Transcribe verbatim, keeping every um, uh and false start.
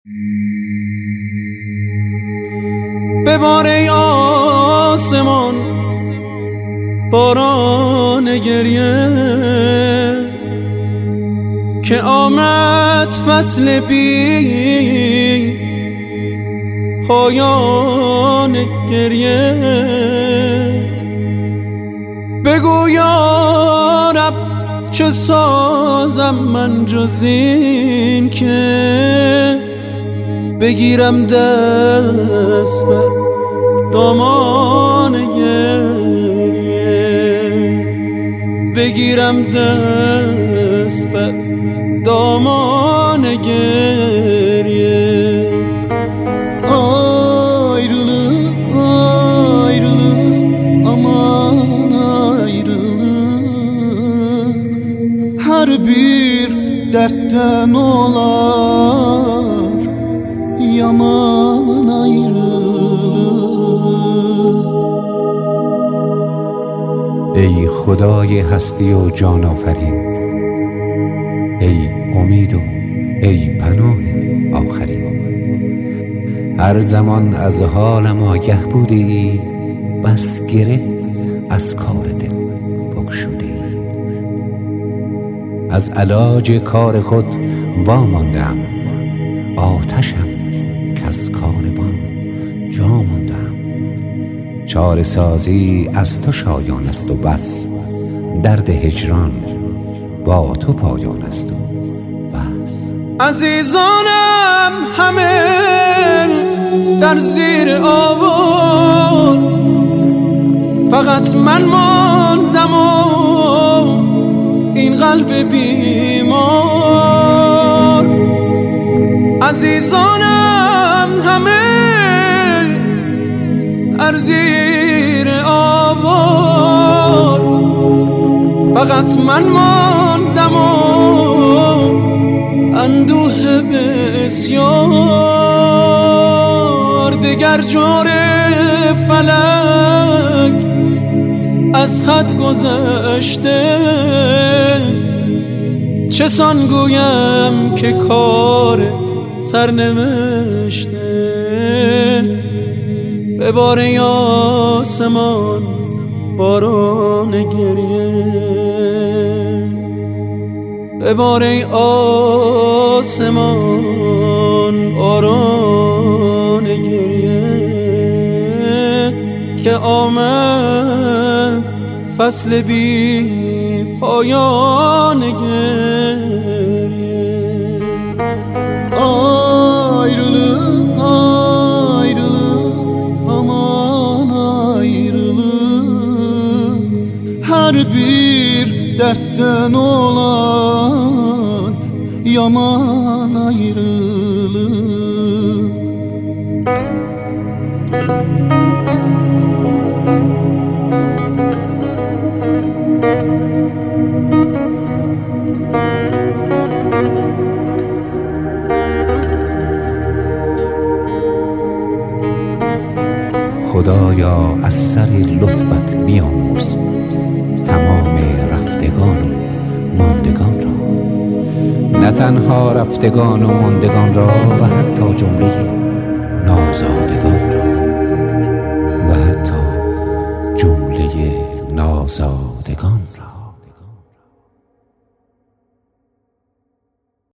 ببار ای آسمان باران گریه که آمد فصل بی پایان گریه. بگو یا رب چه سازم من جز این که بگیرم دست بر دامان گریه، بگیرم دست بر دامان گریه. Ayrılık, ayrılık, aman ayrılık. Her bir dertten olar yaman ayrılık. ای خدای هستی و جان آفرین، ای امید و ای پناه آخرین. هر زمان از حالم آگه بودی، بس گره از کار دل بگشودی. از علاج کار خود واماندم، آتشم که از کاروان جا ماندم. چاره سازی از تو شایان است و بس، درد هجران با تو پایان است و بس. عزیزانم همه در زیر آوار، فقط من ماندم و این قلب بیمار. عزیزانم همه در زیر آوار، فقط من ماندم و اندوه بسیار. دگر جور فلک از حد گذشته، چه سان گویم که کار سرنوشته. ببار ای آسمان باران گریه، ببار ای آسمان باران گریه که آمد فصل بی پایان گریه. Ayrılık, ayrılık, aman ayrılık. Her bir dertten olan yaman ayrılık. خدایا از سر لطفت بیامرز تمام رفتگان و ماندگان را، نه تنها رفتگان و ماندگان را و حتی جمله نازاده